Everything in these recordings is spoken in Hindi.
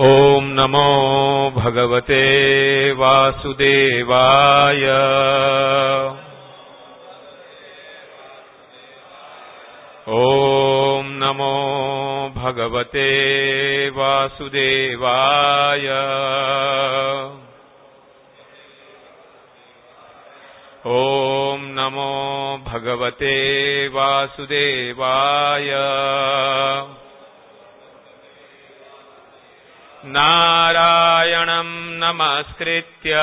ओम नमो भगवते वासुदेवाय। ओम नमो भगवते वासुदेवाय। ओम नमो भगवते वासुदेवाय। नारायणं नमस्कृत्य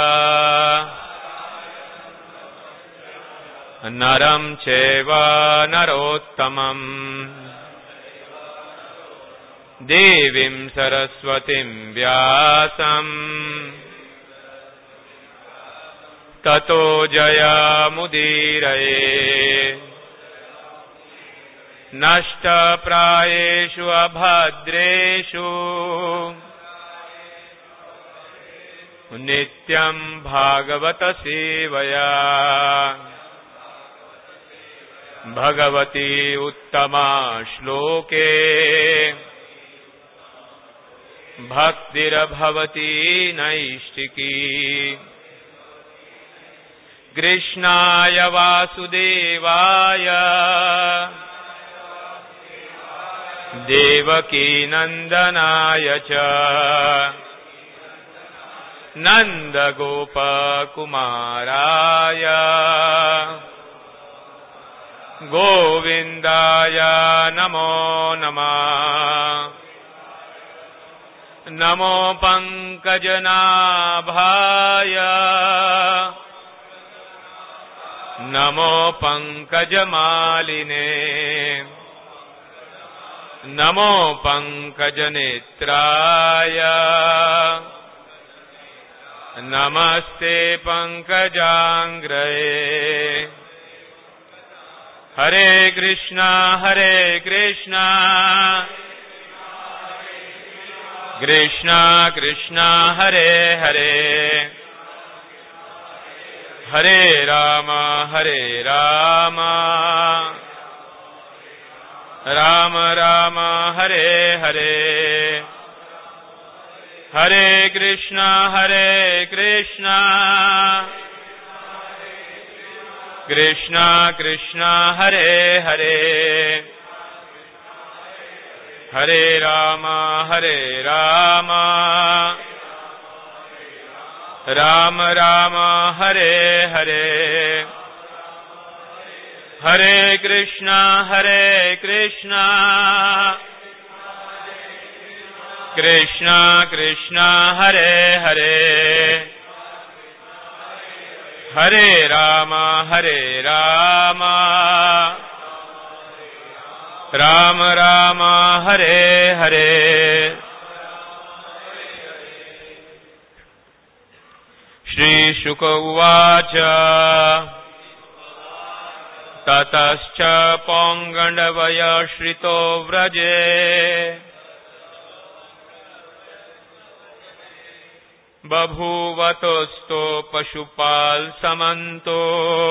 नरं चैव नरोत्तमं देवीं सरस्वतीं व्यासं ततो जयमुदीरये। नष्टप्रायेषु अभद्रेषु नित्यं भागवत सेवया भगवती उत्तमा श्लोके भक्तिर्भवती नैष्टिकी। कृष्णाय वासुदेवाय देवकी नंदनाय च नंदगोपकुमाराय गोविन्दाय नमो नमः। नमो पंकजनाभाय नमो पंकजमालिने नमो पंकजनेत्राय नमस्ते पंकजांग्रये। हरे कृष्णा कृष्णा कृष्णा हरे हरे हरे राम राम राम हरे हरे। हरे कृष्णा कृष्णा कृष्णा हरे हरे हरे राम राम राम हरे हरे। हरे कृष्णा कृष्णा कृष्णा हरे हरे हरे राम राम राम हरे हरे। श्री शुक उवाच ततश्च पौंगण्डवयश्रितो व्रजे बभूवतोस्तो पशुपाल समन्तो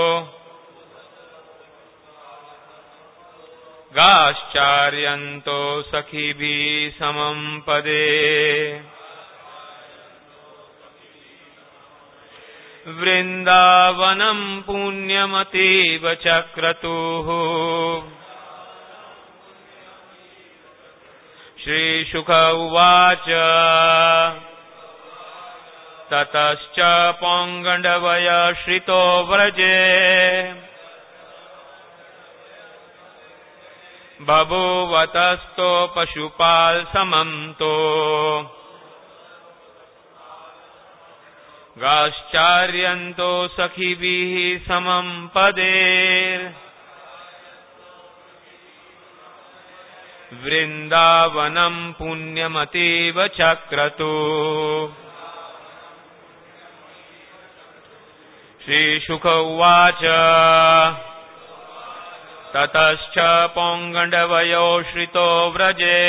गाश्चार्यन्तो सखिभिः समं पदे। वृन्दावनं पुण्यमतीव चक्रतुः। श्रीशुक उवाच ततश्च पौंगण्डवयश्रितो व्रजे बभूवतस्तो पशुपाल समन्तो गाश्चार्यन्तो सखिभिः समं पदे। वृन्दावनं पुण्यमतीव चक्रतुः। श्रीशुक उवाच ततश्च पौंगण्डवयोश्रितो व्रजे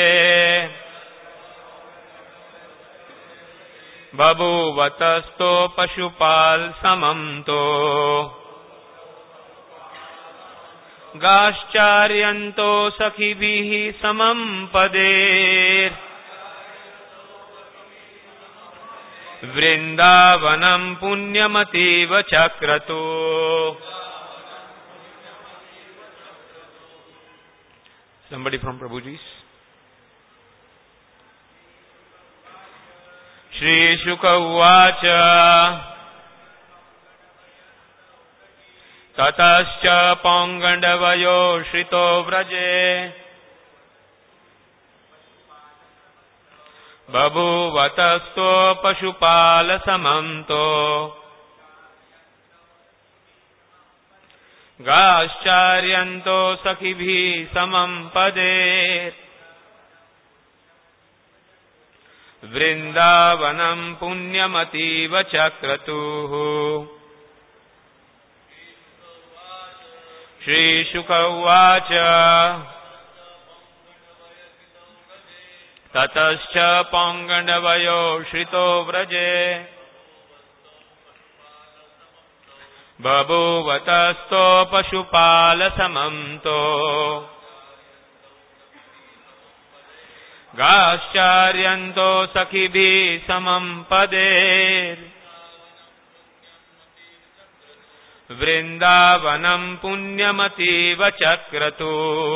बभूवतस्तो पशुपाल समन्तो गाश्चार्यन्तो सखिभिः समं पदे। वृंदावनं पुण्यमतीव चक्रतु। Somebody from Prabhuji's. Shri Shuka Uvacha Tatascha Pongandavayo Shrito Vraje Babhuvatasto Pashupala Samanto गाश्चार्यन्तो सखिभिः समं पदेत् वृन्दावनं पुण्यमतीव चक्रतुः। श्रीशुक उवाच ततश्च पौङ्गण्डवयो श्रितो व्रजे बभूवतस्तो पशुपालसमन्तो गाश्चार्यन्तो सखिभिः समं पदेत् वृन्दावनं पुण्यमतीव चक्रतु।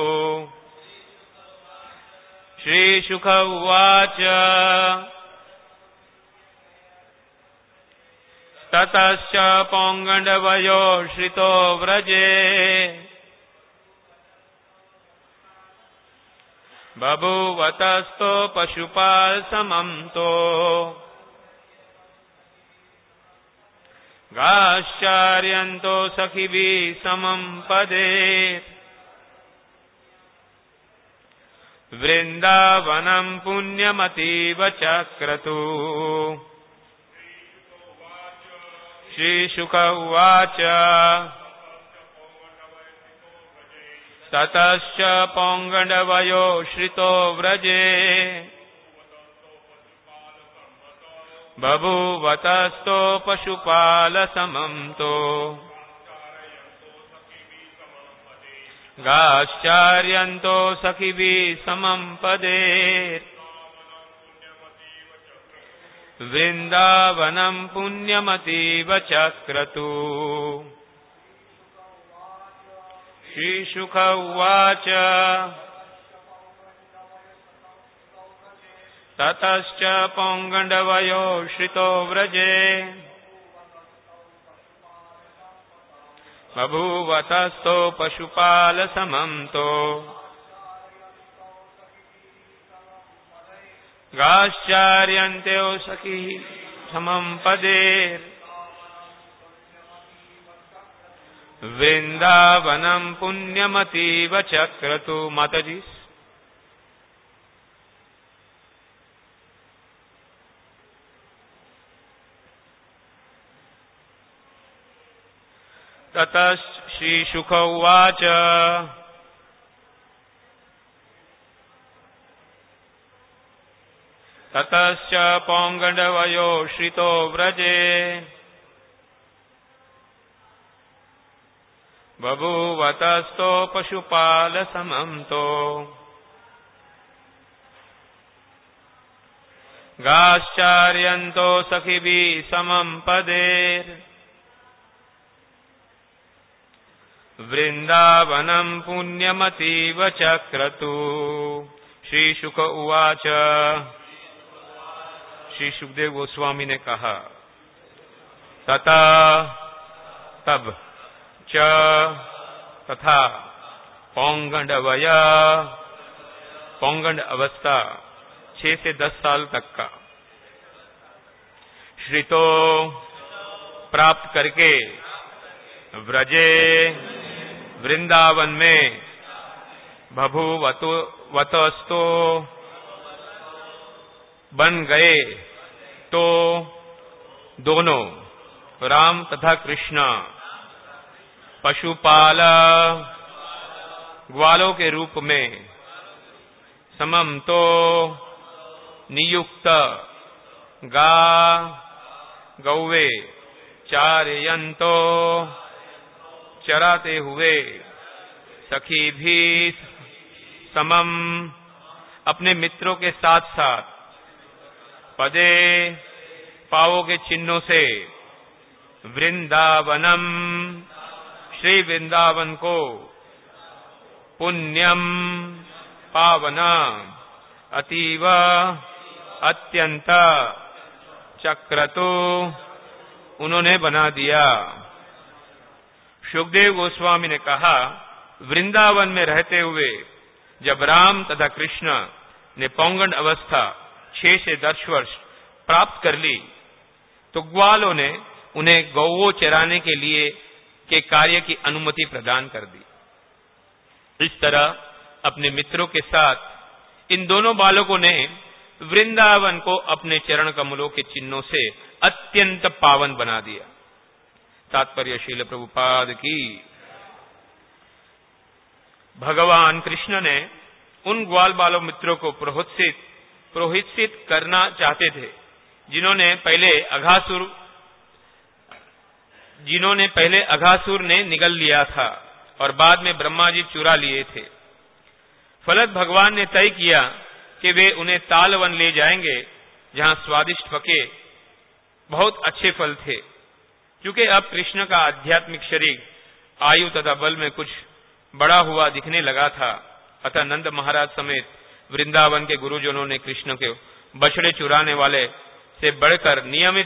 श्रीशुक उवाच ततश्च पौङ्गण्डवयो श्रितो व्रजे बभूवतस्तो पशुपालसमन्तो गाश्चार्यन्तो सखिभिः समं पदेत् वृन्दावनं पुण्यमतीव चक्रतु। श्रीशुक उवाच ततश्च पौङ्गण्डवयो श्रितो व्रजे बभूवतस्तो पशुपालसमन्तो गाश्चार्यन्तो सखिभिः समं पदेत् वृन्दावनं पुण्यमतीव चक्रतु। श्रीशुक उवाच ततश्च पौङ्गण्डवयो श्रितो व्रजे बभूवतस्तो पशुपालसमन्तो गाश्चार्यन्तो सखिः समं पदेत् वृन्दावनं पुण्यमतीव चक्रतु। माताजी ततः श्रीशुक उवाच ततश्च पौङ्गण्डवयो श्रितो व्रजे बभूवतस्तो पशुपालसमन्तो गाश्चार्यन्तो सखिभिः समं पदेत् वृन्दावनं पुण्यमतीव चक्रतु। श्रीशुक उवाच श्री सुखदेव गोस्वामी ने कहा तथा तब च तथा पौंगंडवय पौंगंड अवस्था 6 से 10 साल तक का श्रितो प्राप्त करके व्रजे वृंदावन में बभूवतस्तो बन गए तो दोनों राम तथा कृष्ण पशुपाल ग्वालों के रूप में समम तो नियुक्त गौवे चारयंतो चराते हुए सखी भी समम अपने मित्रों के साथ साथ पदे पावों के चिन्हों से वृंदावनम, श्री वृंदावन को पुण्यम पावना अतीव अत्यंत चक्रतो उन्होंने बना दिया। सुखदेव गोस्वामी ने कहा, वृंदावन में रहते हुए जब राम तथा कृष्ण ने पौंगंड अवस्था 6 से 10 वर्ष प्राप्त कर ली तो ग्वालों ने उन्हें गौओं चराने के लिए के कार्य की अनुमति प्रदान कर दी। इस तरह अपने मित्रों के साथ इन दोनों बालकों ने वृंदावन को अपने चरण कमलों के चिन्हों से अत्यंत पावन बना दिया। तात्पर्य श्रील प्रभुपाद की। भगवान कृष्ण ने उन ग्वाल बालों मित्रों को प्रोहित करना चाहते थे जिन्होंने पहले अघासुर ने निगल लिया था और बाद में ब्रह्मा जी चुरा लिए थे। फलत भगवान ने तय किया कि वे उन्हें तालवन ले जाएंगे जहां स्वादिष्ट पके बहुत अच्छे फल थे। क्योंकि अब कृष्ण का आध्यात्मिक शरीर आयु तथा बल में कुछ बड़ा हुआ दिखने लगा था, अतः नंद महाराज समेत वृंदावन के गुरुजनों ने कृष्ण के बछड़े चुराने वाले से बढ़कर नियमित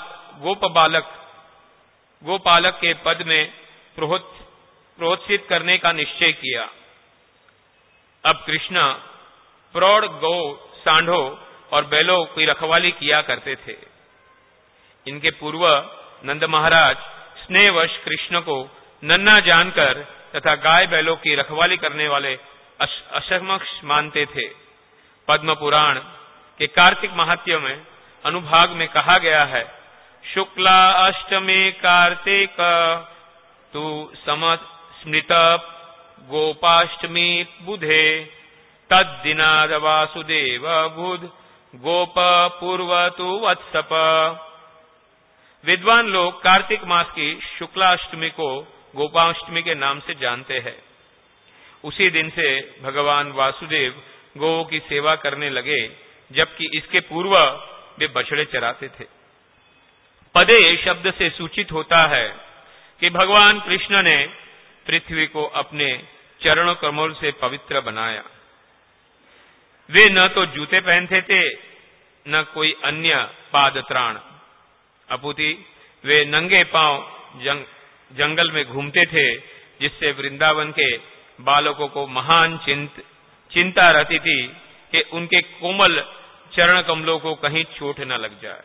गोपालक के पद में प्रोत्साहित करने का निश्चय किया। अब कृष्ण प्रौढ़ गौ, सांडों और बैलों की रखवाली किया करते थे। इनके पूर्व नंद महाराज स्नेहवश कृष्ण को नन्हा जानकर तथा गाय बैलों की रखवाली करने वाले असमक्ष मानते थे। पद्म पुराण के कार्तिक महात्म्य में अनुभाग में कहा गया है, शुक्ला अष्टमी कार्तिक तु समस्मृत गोपाष्टमी बुधे तद्दिनाद वासुदेव बुध गोप पूर्व तु वत्सप। विद्वान लोग कार्तिक मास की शुक्ला अष्टमी को गोपाष्टमी के नाम से जानते हैं। उसी दिन से भगवान वासुदेव गौ की सेवा करने लगे, जबकि इसके पूर्व वे बछड़े चराते थे। पदे शब्द से सूचित होता है कि भगवान कृष्ण ने पृथ्वी को अपने चरण कमल से पवित्र बनाया। वे न तो जूते पहनते थे न कोई अन्य पादत्राण, अपुति वे नंगे पांव जंगल में घूमते थे, जिससे वृंदावन के बालकों को महान चिंता रहती थी कि उनके कोमल चरण कमलों को कहीं चोट न लग जाए।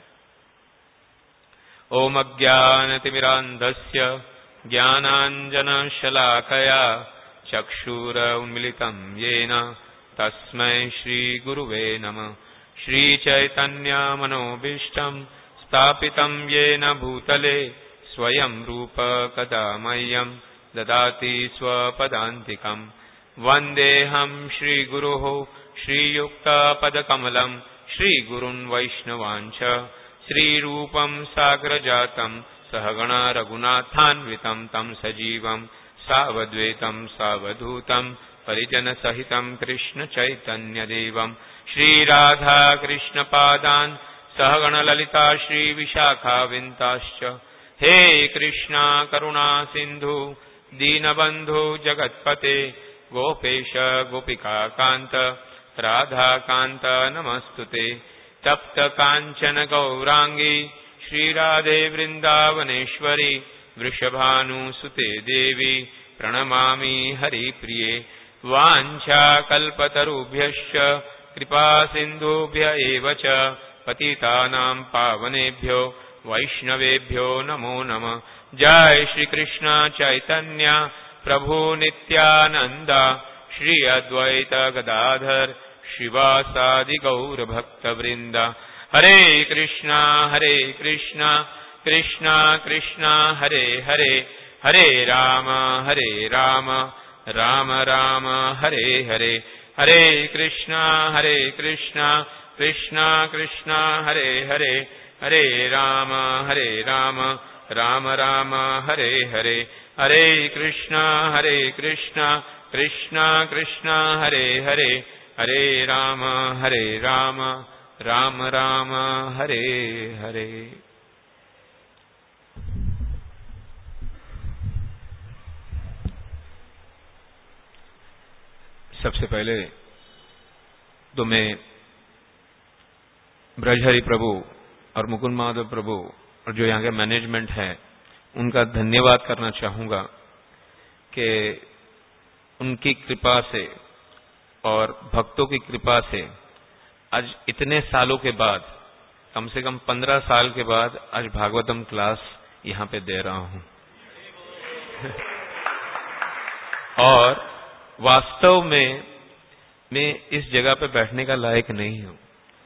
ओम अज्ञानतिमिरान्धस्य ज्ञानाञ्जनशलाकया चक्षुरुन्मीलितं येन तस्मै श्रीगुरुवे नमः। श्रीचैतन्यमनोभीष्टं स्थापितं येन भूतले स्वयं रूप कदा मह्यं ददाति स्वपदान्तिकम्। वन्देऽहं श्रीगुरोः श्रीयुक्तपदकमलं श्रीगुरुन् वैष्णवांश्च श्रीरूपं साग्रजातं सहगणा रघुनाथान्वितं तं सजीवं सावद्वैतं सावधूतं परिजनसहितं कृष्ण चैतन्यदेवं श्रीराधाकृष्णपादान् सहगणललिता श्रीविशाखाविन्ताश्च। हे कृष्णा करुणा सिन्धु दीनबन्धु जगत्पते गोपेश गोपिकाकान्त राधाकान्त नमस्तुते। तप्त काञ्चन गौरांगी श्रीराधे वृन्दावनेश्वरी वृषभानुसुते देवी प्रणमामि हरिप्रिये। वाञ्छाकल्पतरुभ्यश्च कृपा सिन्धुभ्य एव च पतितानां पावनेभ्यो वैष्णवेभ्यो नमो नमः। जय श्री कृष्ण चैतन्य प्रभु नित्यानंद श्री अद्वैत गदाधर शिवासादि गौर भक्त वृंद। हरे कृष्णा कृष्णा कृष्णा हरे हरे, हरे राम राम राम हरे हरे। हरे कृष्णा कृष्णा कृष्णा हरे हरे, हरे राम राम राम हरे हरे। हरे कृष्णा कृष्णा कृष्णा हरे हरे, हरे राम राम राम हरे हरे। सबसे पहले तो मैं ब्रजहरि प्रभु और मुकुंद माधव प्रभु और जो यहाँ के मैनेजमेंट है उनका धन्यवाद करना चाहूंगा कि उनकी कृपा से और भक्तों की कृपा से आज इतने सालों के बाद, कम से कम 15 साल के बाद आज भागवतम क्लास यहाँ पे दे रहा हूं। और वास्तव में मैं इस जगह पे बैठने का लायक नहीं हूं,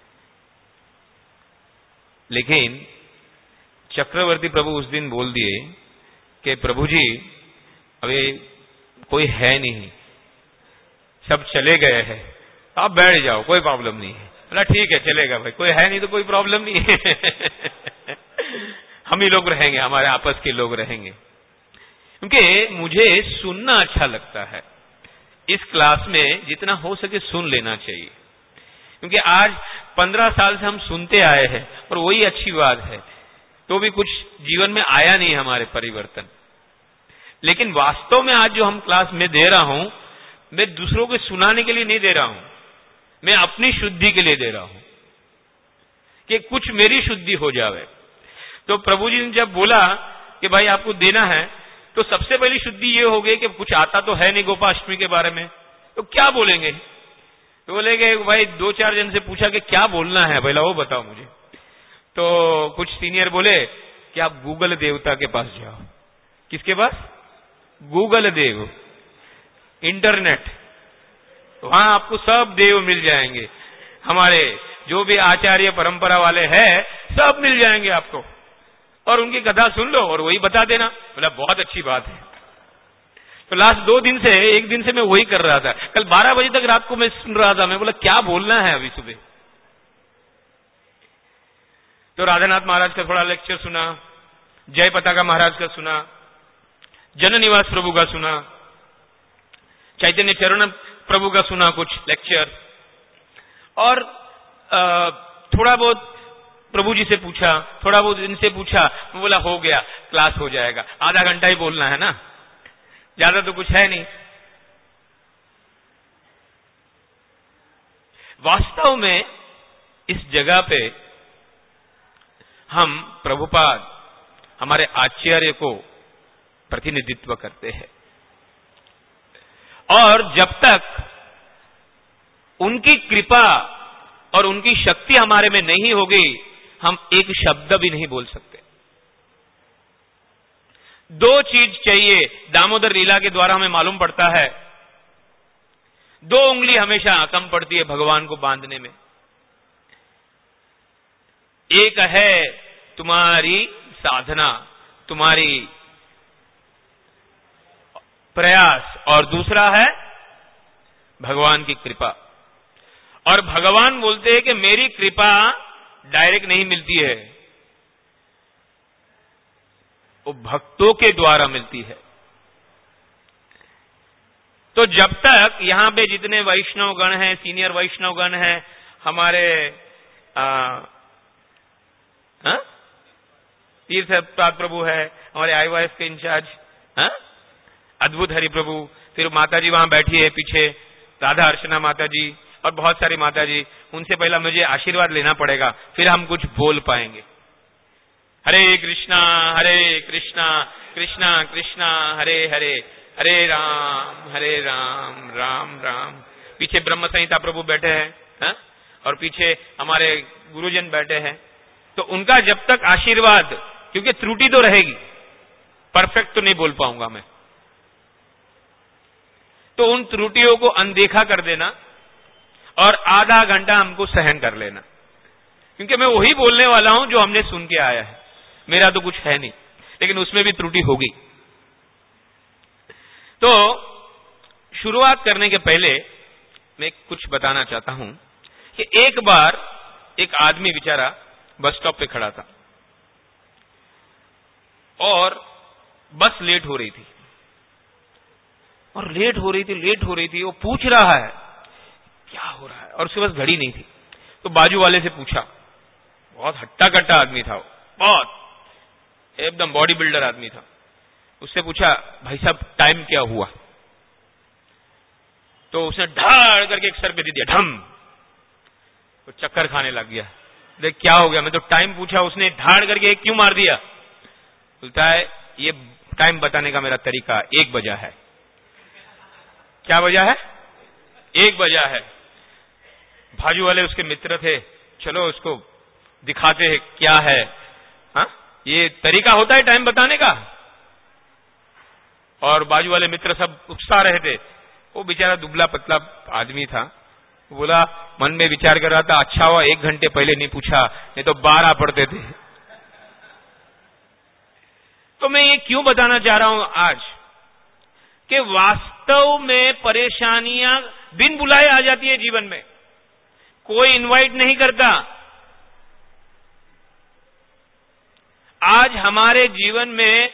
लेकिन चक्रवर्ती प्रभु उस दिन बोल दिए कि प्रभु जी अभी कोई है नहीं, सब चले गए हैं, आप बैठ जाओ, कोई प्रॉब्लम नहीं है। बोला ठीक है चलेगा भाई, कोई है नहीं तो कोई प्रॉब्लम नहीं है। हम ही लोग रहेंगे, हमारे आपस के लोग रहेंगे। क्योंकि मुझे सुनना अच्छा लगता है, इस क्लास में जितना हो सके सुन लेना चाहिए। क्योंकि आज 15 साल से हम सुनते आए हैं और वही अच्छी बात है, तो भी कुछ जीवन में आया नहीं हमारे परिवर्तन। लेकिन वास्तव में आज जो हम क्लास में दे रहा हूं, मैं दूसरों को सुनाने के लिए नहीं दे रहा हूं, मैं अपनी शुद्धि के लिए दे रहा हूं कि कुछ मेरी शुद्धि हो जावे। तो प्रभु जी ने जब बोला कि भाई आपको देना है, तो सबसे पहली शुद्धि ये हो गई कि कुछ आता तो है नहीं गोपाष्टमी के बारे में, तो क्या बोलेंगे। तो बोले कि भाई 2-4 जन से पूछा कि क्या बोलना है, पहला वो बताओ मुझे। तो कुछ सीनियर बोले कि आप गूगल देवता के पास जाओ। किसके पास? गूगल देव, इंटरनेट, वहां आपको सब देव मिल जाएंगे, हमारे जो भी आचार्य परंपरा वाले हैं सब मिल जाएंगे आपको, और उनकी कथा सुन लो और वही बता देना। बोला बहुत अच्छी बात है। तो लास्ट 2 दिन से, एक दिन से मैं वही कर रहा था। कल 12 बजे तक रात को मैं सुन रहा था। मैं बोला क्या बोलना है अभी सुबह। तो राधानाथ महाराज का थोड़ा लेक्चर सुना, जय पताका महाराज का सुना, जन निवास प्रभु का सुना, चैतन्य चरण प्रभु का सुना कुछ लेक्चर, और थोड़ा बहुत प्रभु जी से पूछा, थोड़ा बहुत इनसे पूछा। मैं बोला हो गया, क्लास हो जाएगा, आधा घंटा ही बोलना है ना, ज्यादा तो कुछ है नहीं। वास्तव में इस जगह पे हम प्रभुपाद, हमारे आचार्य को प्रतिनिधित्व करते हैं, और जब तक उनकी कृपा और उनकी शक्ति हमारे में नहीं होगी, हम एक शब्द भी नहीं बोल सकते। 2 चीज चाहिए, दामोदर लीला के द्वारा हमें मालूम पड़ता है। 2 उंगली हमेशा कम पड़ती है भगवान को बांधने में। एक है तुम्हारी साधना, तुम्हारी प्रयास, और दूसरा है भगवान की कृपा। और भगवान बोलते हैं कि मेरी कृपा डायरेक्ट नहीं मिलती है, वो भक्तों के द्वारा मिलती है। तो जब तक यहां पे जितने वैष्णव गण हैं, सीनियर वैष्णव गण हैं, हमारे तीर्थ प्रभु है, हमारे IYF के इंचार्ज अद्भुत हरि प्रभु, फिर माता जी वहां बैठी है पीछे, राधा अर्चना माता जी, और बहुत सारी माता जी, उनसे पहला मुझे आशीर्वाद लेना पड़ेगा, फिर हम कुछ बोल पाएंगे। हरे कृष्णा कृष्णा कृष्णा हरे हरे, हरे राम राम राम। पीछे ब्रह्म संहिता प्रभु बैठे हैं, और पीछे हमारे गुरुजन बैठे हैं। तो उनका जब तक आशीर्वाद, क्योंकि त्रुटि तो रहेगी, परफेक्ट तो नहीं बोल पाऊंगा मैं, तो उन त्रुटियों को अनदेखा कर देना और आधा घंटा हमको सहन कर लेना, क्योंकि मैं वही बोलने वाला हूं जो हमने सुन के आया है। मेरा तो कुछ है नहीं, लेकिन उसमें भी त्रुटि होगी। तो शुरुआत करने के पहले मैं कुछ बताना चाहता हूं कि एक बार एक आदमी बेचारा बस स्टॉप पे खड़ा था और बस लेट हो रही थी, और लेट हो रही थी, वो पूछ रहा है क्या हो रहा है, और उसके पास घड़ी नहीं थी। तो बाजू वाले से पूछा, बहुत हट्टा कट्टा आदमी था वो, बहुत एकदम बॉडी बिल्डर आदमी था। उससे पूछा, भाई साहब टाइम क्या हुआ? तो उसने ढाड़ करके एक सर पे दे दिया, ढम। तो चक्कर खाने लग गया। देख क्या हो गया? मैं तो टाइम पूछा, उसने ढाड़ करके एक क्यों मार दिया? बोलता है, ये टाइम बताने का मेरा तरीका 1 बजा है। क्या वजह है? 1 बजा है। बाजू वाले उसके मित्र थे, चलो उसको दिखाते हैं क्या है। हाँ, ये तरीका होता है टाइम बताने का। और बाजू वाले मित्र सब उकसा रहे थे। वो बेचारा दुबला पतला आदमी था, बोला, मन में विचार कर रहा था, अच्छा हुआ 1 घंटे पहले नहीं पूछा, नहीं तो 12 पढ़ते थे। तो मैं ये क्यों बताना चाह रहा हूं आज कि वास्तव में परेशानियां बिन बुलाए आ जाती है जीवन में, कोई इनवाइट नहीं करता। आज हमारे जीवन में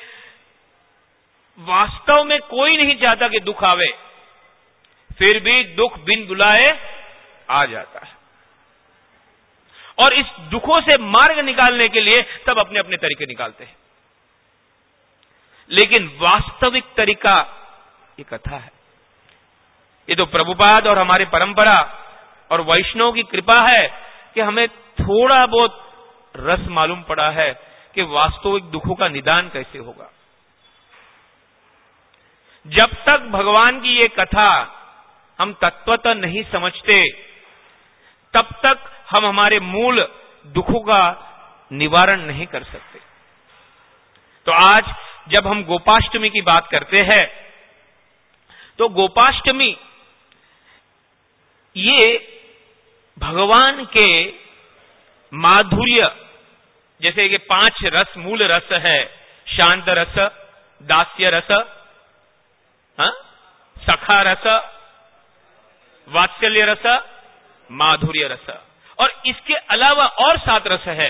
वास्तव में कोई नहीं चाहता कि दुख आवे, फिर भी दुख बिन बुलाए आ जाता है। और इस दुखों से मार्ग निकालने के लिए सब अपने अपने तरीके निकालते हैं, लेकिन वास्तविक तरीका ये कथा है। ये तो प्रभुपाद और हमारे परंपरा और वैष्णव की कृपा है कि हमें थोड़ा बहुत रस मालूम पड़ा है कि वास्तविक दुखों का निदान कैसे होगा। जब तक भगवान की ये कथा हम तत्वतः नहीं समझते, तब तक हम हमारे मूल दुखों का निवारण नहीं कर सकते। तो आज जब हम गोपाष्टमी की बात करते हैं, तो गोपाष्टमी ये भगवान के माधुर्य, जैसे कि 5 रस मूल रस है, शांत रस, दास्य रस, सखा रस, वात्सल्य रस, माधुर्य रस, और इसके अलावा और 7 रस है।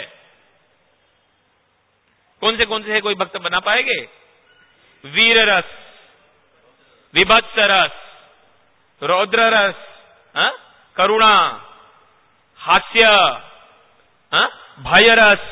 कौन से है, कोई भक्त बना पाएंगे? वीर रस, विभत्स रस, रौद्र रस, करुणा, हास्य, भय रस।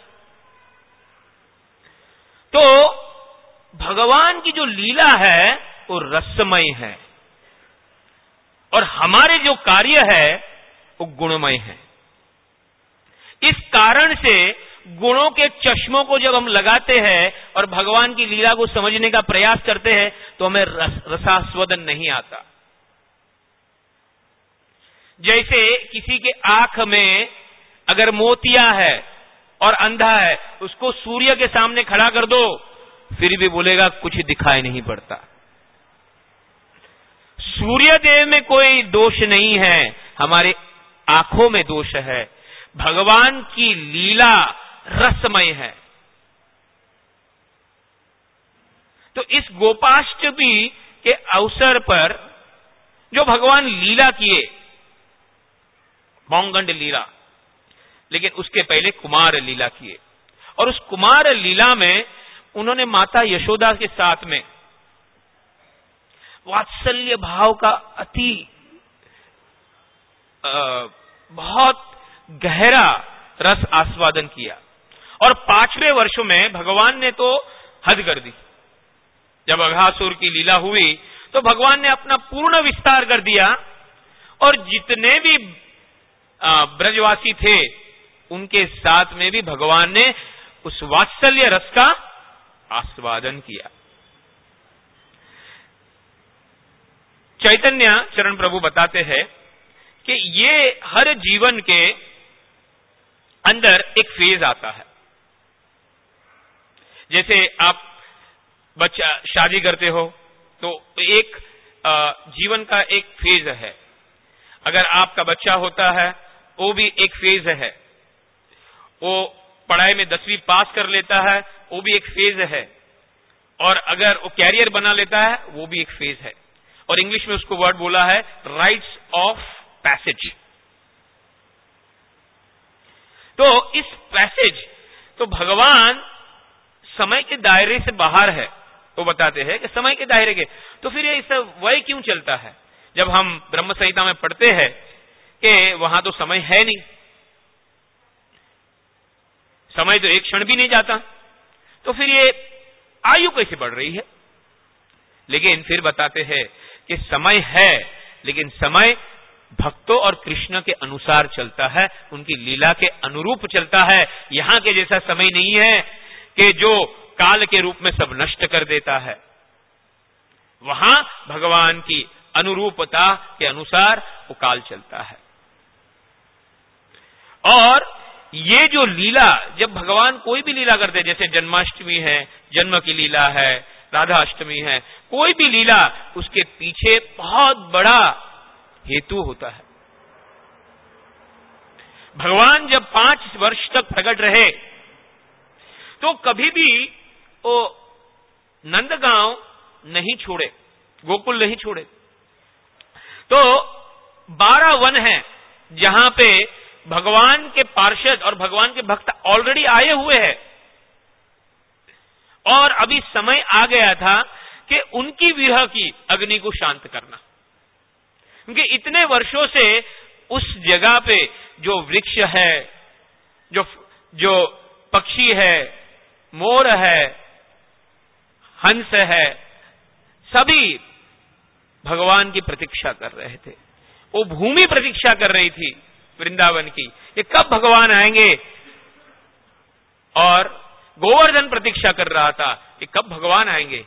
तो भगवान की जो लीला है वो रसमय है, और हमारे जो कार्य है वो गुणमय है। इस कारण से गुणों के चश्मों को जब हम लगाते हैं और भगवान की लीला को समझने का प्रयास करते हैं, तो हमें रसास्वादन नहीं आता। जैसे किसी के आंख में अगर मोतिया है और अंधा है, उसको सूर्य के सामने खड़ा कर दो, फिर भी बोलेगा कुछ दिखाई नहीं पड़ता। सूर्य देव में कोई दोष नहीं है, हमारे आंखों में दोष है। भगवान की लीला रसमय है। तो इस गोपाष्टमी के अवसर पर जो भगवान लीला किए, मौंगंड लीला, लेकिन उसके पहले कुमार लीला किए, और उस कुमार लीला में उन्होंने माता यशोदा के साथ में वात्सल्य भाव का अति बहुत गहरा रस आस्वादन किया। और 5वें वर्ष में भगवान ने तो हद कर दी। जब अघासुर की लीला हुई तो भगवान ने अपना पूर्ण विस्तार कर दिया, और जितने भी ब्रजवासी थे उनके साथ में भी भगवान ने उस वात्सल्य रस का आस्वादन किया। चैतन्य चरण प्रभु बताते हैं कि ये हर जीवन के अंदर एक फेज आता है। जैसे आप बच्चा शादी करते हो तो एक जीवन का एक फेज है। अगर आपका बच्चा होता है वो भी एक फेज है। वो पढ़ाई में 10वीं पास कर लेता है, वो भी एक फेज है। और अगर वो कैरियर बना लेता है वो भी एक फेज है। और इंग्लिश में उसको वर्ड बोला है राइट्स ऑफ पैसेज। तो इस पैसेज, तो भगवान समय के दायरे से बाहर है, तो बताते हैं कि समय के दायरे के, तो फिर ये सब वही क्यों चलता है? जब हम ब्रह्म संहिता में पढ़ते हैं कि वहां तो समय है नहीं, समय तो एक क्षण भी नहीं जाता, तो फिर ये आयु कैसे बढ़ रही है? लेकिन फिर बताते हैं कि समय है, लेकिन समय भक्तों और कृष्ण के अनुसार चलता है, उनकी लीला के अनुरूप चलता है। यहां के जैसा समय नहीं है कि जो काल के रूप में सब नष्ट कर देता है। वहां भगवान की अनुरूपता के अनुसार वो काल चलता है। और ये जो लीला, जब भगवान कोई भी लीला करते हैं, जैसे जन्माष्टमी है, जन्म की लीला है, राधाष्टमी है, कोई भी लीला, उसके पीछे बहुत बड़ा हेतु होता है। भगवान जब 5 वर्ष तक प्रकट रहे तो कभी भी वो नंदगांव नहीं छोड़े, गोकुल नहीं छोड़े। तो 12 वन हैं जहां पे भगवान के पार्षद और भगवान के भक्त ऑलरेडी आए हुए हैं, और अभी समय आ गया था कि उनकी विरह की अग्नि को शांत करना। क्योंकि इतने वर्षों से उस जगह पे जो वृक्ष है, जो पक्षी है, मोर है, हंस है, सभी भगवान की प्रतीक्षा कर रहे थे। वो भूमि प्रतीक्षा कर रही थी वृंदावन की, ये कब भगवान आएंगे। और गोवर्धन प्रतीक्षा कर रहा था कि कब भगवान आएंगे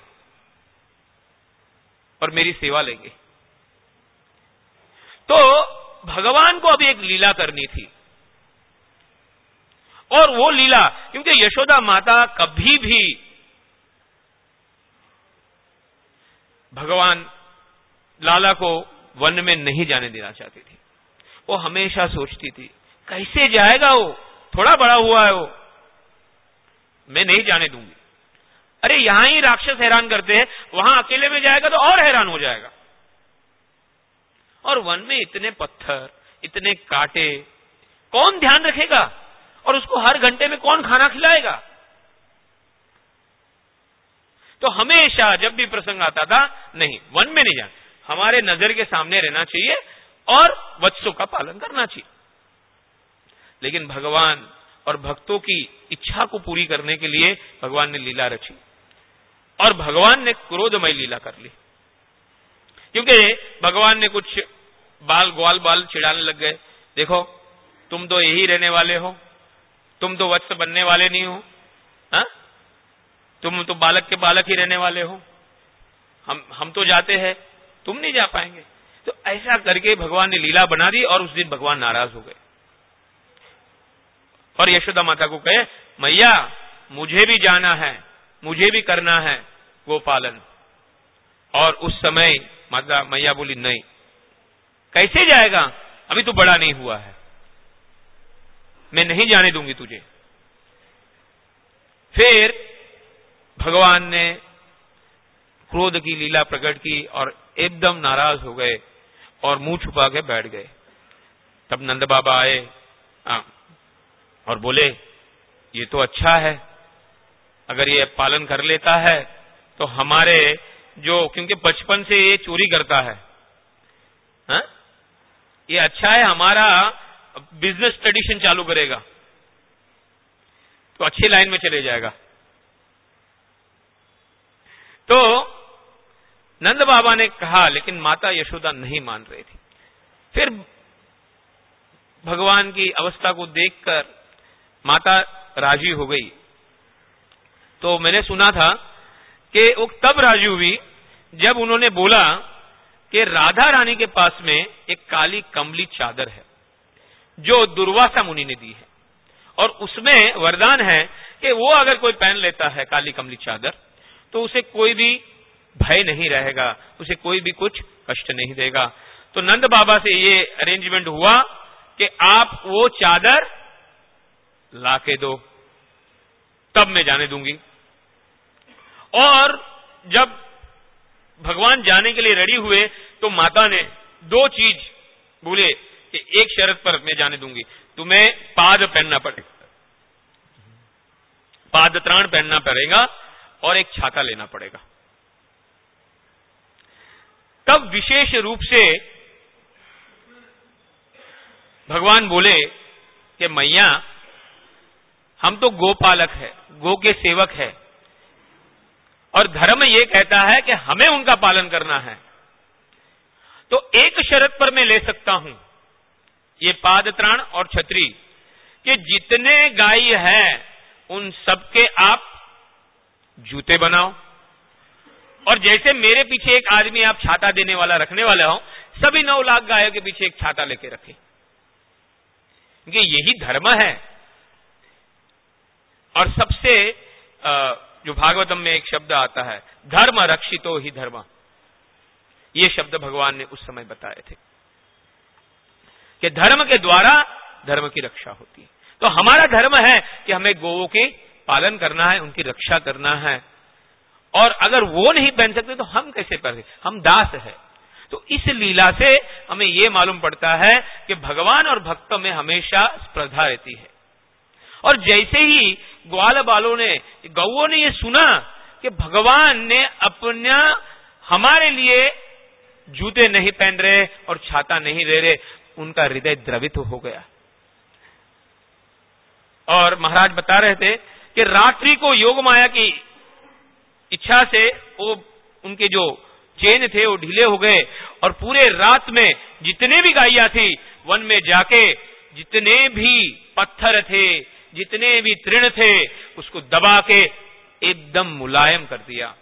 और मेरी सेवा लेंगे। तो भगवान को अभी एक लीला करनी थी, और वो लीला, क्योंकि यशोदा माता कभी भी भगवान लाला को वन में नहीं जाने देना चाहती थी। वो हमेशा सोचती थी कैसे जाएगा, वो थोड़ा बड़ा हुआ है, वो मैं नहीं जाने दूंगी। अरे यहां ही राक्षस हैरान करते हैं, वहां अकेले में जाएगा तो और हैरान हो जाएगा। और वन में इतने पत्थर, इतने कांटे, कौन ध्यान रखेगा, और उसको हर घंटे में कौन खाना खिलाएगा। तो हमेशा जब भी प्रसंग आता था, नहीं वन में नहीं जाना, हमारे नजर के सामने रहना चाहिए और वत्सों का पालन करना चाहिए। लेकिन भगवान और भक्तों की इच्छा को पूरी करने के लिए भगवान ने लीला रची, और भगवान ने क्रोधमय लीला कर ली। क्योंकि भगवान ने कुछ ग्वाल बाल चिढ़ाने लग गए, देखो तुम तो यही रहने वाले हो, तुम तो वत्स बनने वाले नहीं हो, हा? तुम तो बालक के बालक ही रहने वाले हो, हम तो जाते हैं, तुम नहीं जा पाएंगे। तो ऐसा करके भगवान ने लीला बना दी, और उस दिन भगवान नाराज हो गए और यशोदा माता को कहे, मैया मुझे भी जाना है, मुझे भी करना है गोपालन। और उस समय माता मैया बोली, नहीं, कैसे जाएगा, अभी तो बड़ा नहीं हुआ है, मैं नहीं जाने दूंगी तुझे। फिर भगवान ने क्रोध की लीला प्रकट की और एकदम नाराज हो गए और मुंह छुपा के बैठ गए। तब नंद बाबा आए और बोले, ये तो अच्छा है, अगर ये पालन कर लेता है तो हमारे जो, क्योंकि बचपन से ये चोरी करता है, हा? ये अच्छा है, हमारा बिजनेस ट्रेडिशन चालू करेगा तो अच्छी लाइन में चले जाएगा। तो नंद बाबा ने कहा, लेकिन माता यशोदा नहीं मान रही थी। फिर भगवान की अवस्था को देखकर माता राजी हो गई। तो मैंने सुना था कि वो तब राजी हुई जब उन्होंने बोला कि राधा रानी के पास में एक काली कमली चादर है जो दुर्वासा मुनि ने दी है, और उसमें वरदान है कि वो अगर कोई पहन लेता है काली कमली चादर तो उसे कोई भी भय नहीं रहेगा, उसे कोई भी कुछ कष्ट नहीं देगा। तो नंद बाबा से ये अरेंजमेंट हुआ कि आप वो चादर लाके दो, तब मैं जाने दूंगी। और जब भगवान जाने के लिए रेडी हुए तो माता ने 2 चीज बोले कि एक शर्त पर मैं जाने दूंगी, तुम्हें पाद पहनना पड़ेगा, पाद त्राण पहनना पड़ेगा, और एक छाता लेना पड़ेगा। तब विशेष रूप से भगवान बोले कि मैया हम तो गोपालक है, गो के सेवक है, और धर्म ये कहता है कि हमें उनका पालन करना है। तो एक शर्त पर मैं ले सकता हूं, ये पादत्राण और छतरी, कि जितने गाय हैं उन सबके आप जूते बनाओ, और जैसे मेरे पीछे एक आदमी आप छाता देने वाला रखने वाले हो, सभी 9 लाख गायों के पीछे एक छाता लेके रखें, क्योंकि यही धर्म है। और सबसे जो भागवतम में एक शब्द आता है, धर्म रक्षितो ही धर्म, ये शब्द भगवान ने उस समय बताए थे कि धर्म के द्वारा धर्म की रक्षा होती है। तो हमारा धर्म है कि हमें गोवों के पालन करना है, उनकी रक्षा करना है, और अगर वो नहीं पहन सकते तो हम कैसे पहन सकते, हम दास है। तो इस लीला से हमें यह मालूम पड़ता है कि भगवान और भक्त में हमेशा स्पर्धा रहती है। और जैसे ही ग्वाल बालों ने, गौओं ने ये सुना कि भगवान ने अपना हमारे लिए जूते नहीं पहन रहे और छाता नहीं ले रहे, उनका हृदय द्रवित हो गया। और महाराज बता रहे थे कि रात्रि को योग माया की इच्छा से वो उनके जो चेन थे वो ढीले हो गए, और पूरे रात में जितने भी गायियां थी वन में जाके जितने भी पत्थर थे, जितने भी तृण थे, उसको दबा के एकदम मुलायम कर दिया।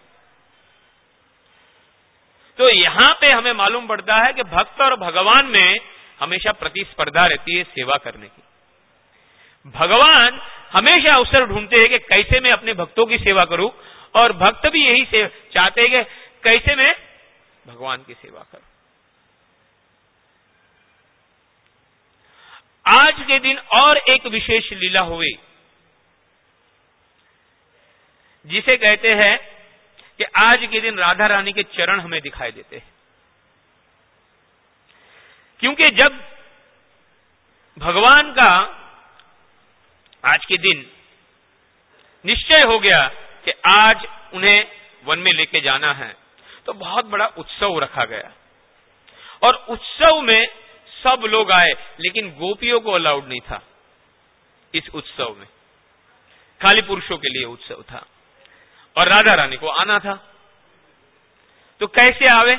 तो यहां पे हमें मालूम पड़ता है कि भक्त और भगवान में हमेशा प्रतिस्पर्धा रहती है सेवा करने की। भगवान हमेशा अवसर ढूंढते हैं कि कैसे मैं अपने भक्तों की सेवा करूं, और भक्त भी यही से चाहते हैं कि कैसे मैं भगवान की सेवा करूं। आज के दिन और एक विशेष लीला हुई, जिसे कहते हैं कि आज के दिन राधा रानी के चरण हमें दिखाई देते हैं। क्योंकि जब भगवान का आज के दिन निश्चय हो गया कि आज उन्हें वन में लेके जाना है, तो बहुत बड़ा उत्सव रखा गया, और उत्सव में सब लोग आए, लेकिन गोपियों को अलाउड नहीं था इस उत्सव में, खाली पुरुषों के लिए उत्सव था, और राधा रानी को आना था। तो कैसे आवे?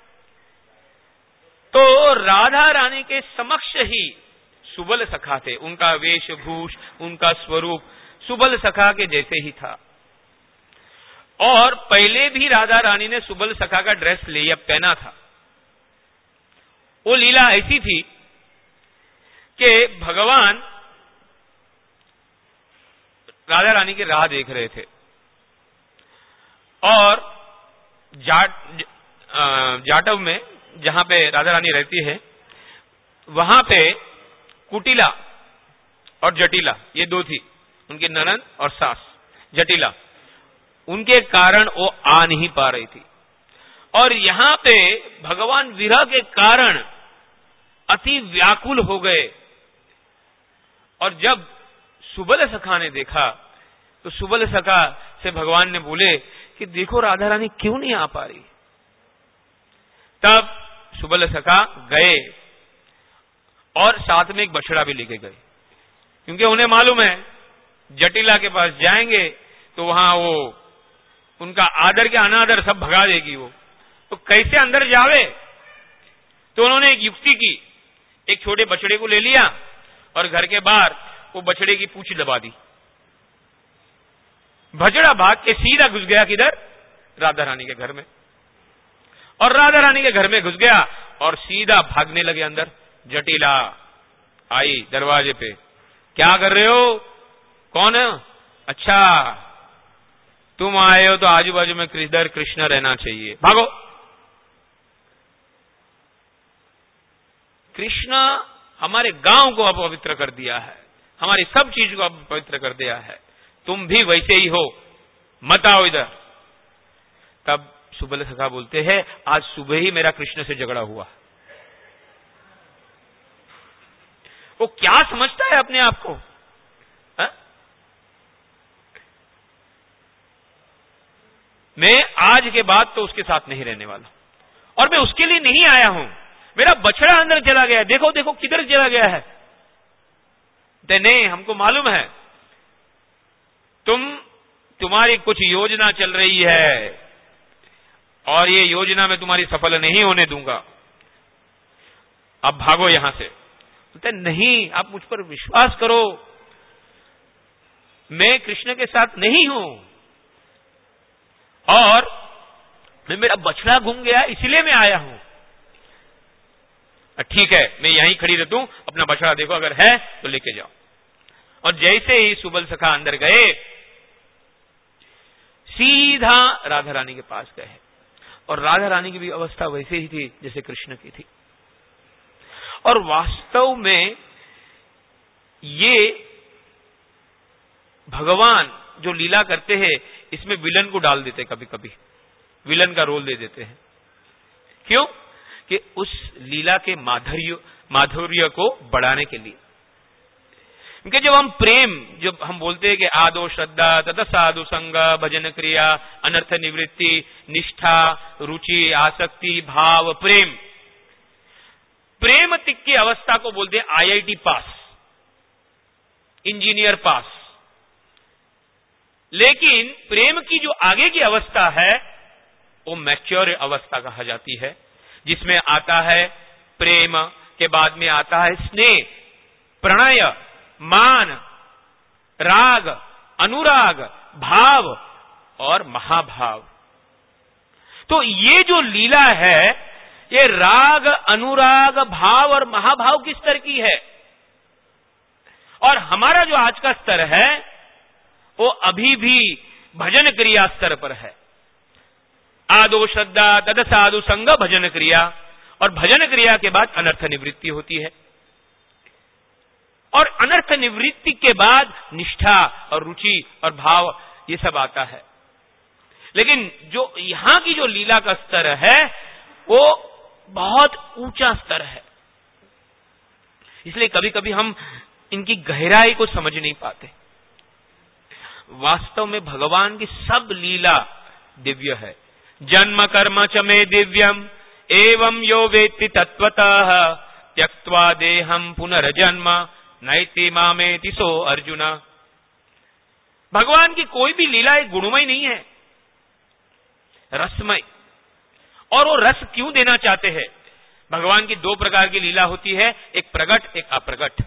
तो राधा रानी के समक्ष ही सुबल सखा थे, उनका वेशभूष, उनका स्वरूप सुबल सखा के जैसे ही था। और पहले भी राधा रानी ने सुबल सखा का ड्रेस लिया पहना था। वो लीला ऐसी थी कि भगवान राधा रानी की राह देख रहे थे, और जाटव में जहां पे राधा रानी रहती है, वहां पे कुटिला और जटिला, ये दो थी, उनकी ननद और सास। जटिला, उनके कारण वो आ नहीं पा रही थी, और यहां पे भगवान विरह के कारण अति व्याकुल हो गए। और जब सुबल सखा ने देखा, तो सुबल सखा से भगवान ने बोले कि देखो राधा रानी क्यों नहीं आ पा रही। तब सुबल सखा गए और साथ में एक बछड़ा भी लेके गए, क्योंकि उन्हें मालूम है जटिला के पास जाएंगे तो वहां वो उनका आदर के अनादर सब भगा देगी वो, तो कैसे अंदर जावे। तो उन्होंने एक युक्ति की, एक छोटे बछड़े को ले लिया और घर के बाहर वो बछड़े की पूंछ दबा दी। बछड़ा भाग के सीधा घुस गया किधर? राधा रानी के घर में, और राधा रानी के घर में घुस गया और सीधा भागने लगे अंदर। जटिला आई दरवाजे पे, क्या कर रहे हो? कौन है? अच्छा तुम आए हो तो आजू बाजू में इधर कृष्ण रहना चाहिए, भागो। कृष्ण हमारे गांव को अपवित्र कर दिया है, हमारी सब चीज को अपवित्र कर दिया है, तुम भी वैसे ही हो, मत आओ इधर। तब सुबल सखा बोलते हैं आज सुबह ही मेरा कृष्ण से झगड़ा हुआ। वो क्या समझता है अपने आप को? हा? मैं आज के बाद तो उसके साथ नहीं रहने वाला, और मैं उसके लिए नहीं आया हूं। मेरा बछड़ा अंदर चला गया, देखो देखो किधर चला गया है। नहीं, हमको मालूम है तुम्हारी कुछ योजना चल रही है और ये योजना मैं तुम्हारी सफल नहीं होने दूंगा, अब भागो यहां से। बोलते नहीं, आप मुझ पर विश्वास करो, मैं कृष्ण के साथ नहीं हूं और मेरा बछड़ा घूम गया इसलिए मैं आया हूं। ठीक है, मैं यहीं खड़ी रहता हूं, अपना बछड़ा देखो, अगर है तो लेके जाओ। और जैसे ही सुबल सखा अंदर गए, सीधा राधा रानी के पास गए। और राधा रानी की भी अवस्था वैसे ही थी जैसे कृष्ण की थी। और वास्तव में ये भगवान जो लीला करते हैं, इसमें विलन को डाल देते, कभी कभी विलन का रोल दे देते हैं। क्यों? कि उस लीला के माधुर्य को बढ़ाने के लिए। क्योंकि जब हम प्रेम, जब हम बोलते हैं कि आदो श्रद्धा तथा साधु संग भजन क्रिया अनर्थ निवृत्ति निष्ठा रुचि आसक्ति भाव प्रेम, प्रेम तिक की अवस्था को बोलते हैं IIT पास, इंजीनियर पास। लेकिन प्रेम की जो आगे की अवस्था है वो मैच्योर अवस्था कहा जाती है, जिसमें आता है प्रेम, के बाद में आता है स्नेह, प्रणय, मान, राग, अनुराग, भाव और महाभाव। तो ये जो लीला है, ये राग, अनुराग, भाव और महाभाव किस स्तर की है? और हमारा जो आज का स्तर है वो अभी भी भजन क्रिया स्तर पर है। आदो श्रद्धा तद साधु संग भजन क्रिया, और भजन क्रिया के बाद अनर्थ निवृत्ति होती है, और अनर्थ निवृत्ति के बाद निष्ठा और रुचि और भाव ये सब आता है। लेकिन जो यहां की जो लीला का स्तर है वो बहुत ऊंचा स्तर है, इसलिए कभी कभी हम इनकी गहराई को समझ नहीं पाते। वास्तव में भगवान की सब लीला दिव्य है। जन्म कर्म च मे दिव्यम एवं यो वेत्ति तत्वतः त्यक्त्वा देहम पुनर्जन्म नैति मामेति सो अर्जुन। भगवान की कोई भी लीला एक गुणमय नहीं है, रसमय। और वो रस क्यों देना चाहते हैं? भगवान की दो प्रकार की लीला होती है, एक प्रगट एक अप्रगट।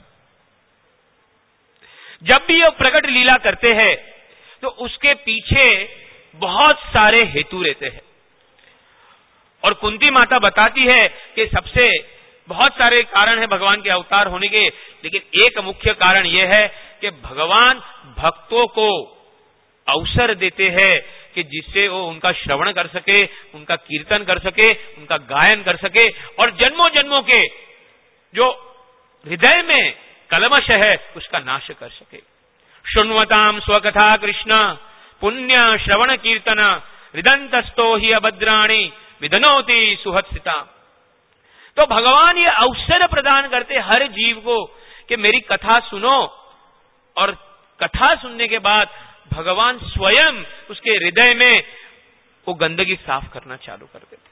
जब भी ये प्रगट लीला करते हैं तो उसके पीछे बहुत सारे हेतु रहते हैं, और कुंती माता बताती है कि सबसे बहुत सारे कारण है भगवान के अवतार होने के, लेकिन एक मुख्य कारण यह है कि भगवान भक्तों को अवसर देते हैं कि जिससे वो उनका श्रवण कर सके, उनका कीर्तन कर सके, उनका गायन कर सके, और जन्मों जन्मों के जो हृदय में कलमश है उसका नाश कर सके। शृण्वताम स्वकथा कृष्ण पुण्य श्रवण कीर्तन हृदंतस्तो ही अभद्राणी विधनोति सुहत्सिता। तो भगवान ये अवसर प्रदान करते हर जीव को कि मेरी कथा सुनो, और कथा सुनने के बाद भगवान स्वयं उसके हृदय में वो गंदगी साफ करना चालू कर देते।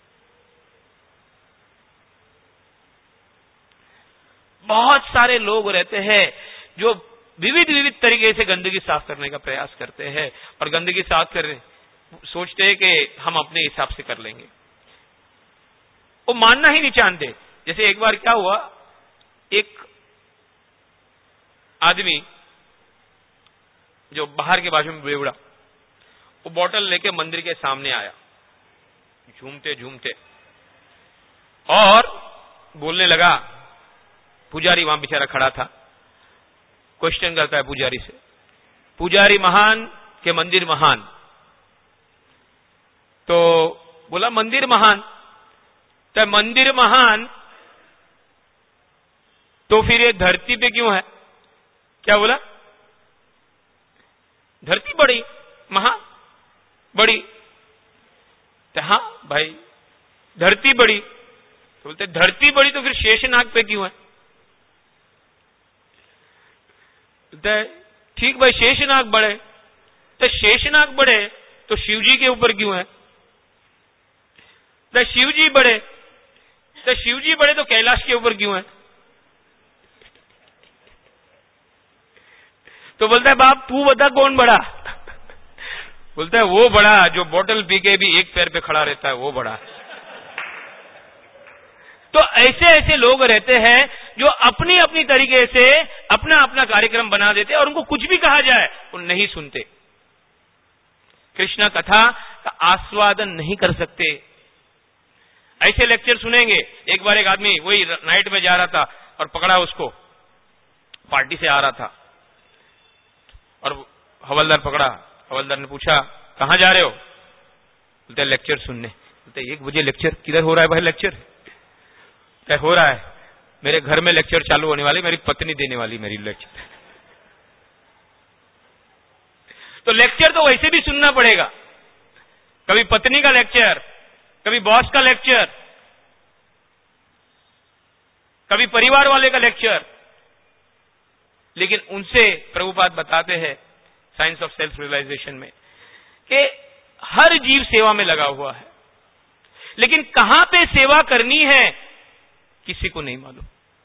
बहुत सारे लोग रहते हैं जो विविध विविध तरीके से गंदगी साफ करने का प्रयास करते हैं, और गंदगी साफ कर सोचते हैं कि हम अपने हिसाब से कर लेंगे। वो मानना ही नहीं चाहते। जैसे एक बार क्या हुआ, एक आदमी जो बाहर के बाजू में बेवड़ा, वो बोतल लेके मंदिर के सामने आया झूमते झूमते, और बोलने लगा। पुजारी वहां बेचारा खड़ा था, क्वेश्चन करता है पुजारी से, पुजारी महान के मंदिर महान? तो बोला मंदिर महान। तो मंदिर महान तो फिर ये धरती पे क्यों है? क्या बोला? धरती बड़ी महा बड़ी। तो हाँ भाई धरती बड़ी। तो बोलते धरती बड़ी तो फिर शेषनाग पे क्यों है? ठीक भाई शेषनाग बड़े, तो शेषनाग बड़े तो शिवजी के ऊपर क्यों है? तो शिवजी बड़े, तो शिवजी बड़े तो कैलाश के ऊपर क्यों है? तो बोलता है बाप तू बता कौन बड़ा? बोलता है वो बड़ा जो बोतल पी के भी एक पैर पे खड़ा रहता है, वो बड़ा। तो ऐसे ऐसे लोग रहते हैं जो अपनी अपनी तरीके से अपना अपना कार्यक्रम बना देते हैं और उनको कुछ भी कहा जाए वो नहीं सुनते, कृष्ण कथा का आस्वादन नहीं कर सकते। ऐसे लेक्चर सुनेंगे। एक बार एक आदमी वही नाइट में जा रहा था और पकड़ा उसको, पार्टी से आ रहा था और हवलदार पकड़ा। हवलदार ने पूछा कहां जा रहे हो? बोलते लेक्चर सुनने। बोलते 1 बजे लेक्चर? किधर हो रहा है भाई लेक्चर? क्या हो रहा है? मेरे घर में लेक्चर चालू होने वाली, मेरी पत्नी देने वाली मेरी लेक्चर। तो लेक्चर तो वैसे भी सुनना पड़ेगा, कभी पत्नी का लेक्चर, कभी बॉस का लेक्चर, कभी परिवार वाले का लेक्चर। लेकिन उनसे प्रभुपाद बताते हैं साइंस ऑफ सेल्फ रियलाइजेशन में कि हर जीव सेवा में लगा हुआ है, लेकिन कहां पे सेवा करनी है किसी को नहीं मालूम।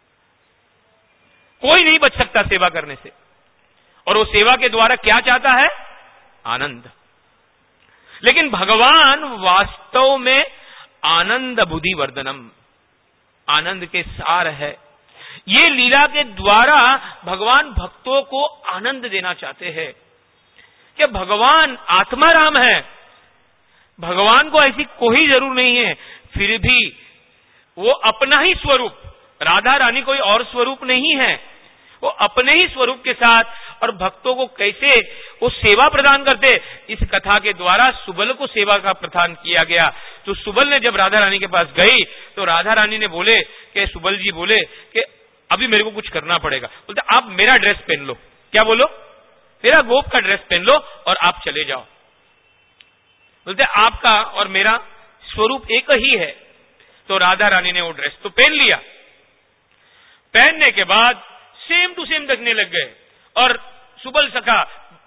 कोई नहीं बच सकता सेवा करने से। और वो सेवा के द्वारा क्या चाहता है? आनंद। लेकिन भगवान वास्तव में आनंद बुद्धि वर्धनम, आनंद के सार है। ये लीला के द्वारा भगवान भक्तों को आनंद देना चाहते हैं कि भगवान आत्माराम है, भगवान को ऐसी कोई जरूर नहीं है, फिर भी वो अपना ही स्वरूप, राधा रानी कोई और स्वरूप नहीं है, वो अपने ही स्वरूप के साथ और भक्तों को कैसे वो सेवा प्रदान करते। इस कथा के द्वारा सुबल को सेवा का प्रदान किया गया। तो सुबल ने जब राधा रानी के पास गई तो राधा रानी ने बोले कि सुबल जी बोले कि अभी मेरे को कुछ करना पड़ेगा। बोलते आप मेरा ड्रेस पहन लो। क्या बोलो? मेरा गोप का ड्रेस पहन लो और आप चले जाओ। बोलते आपका और मेरा स्वरूप एक ही है। तो राधा रानी ने वो ड्रेस तो पहन लिया। पहनने के बाद सेम टू सेम दिखने लग गए और सुबल सखा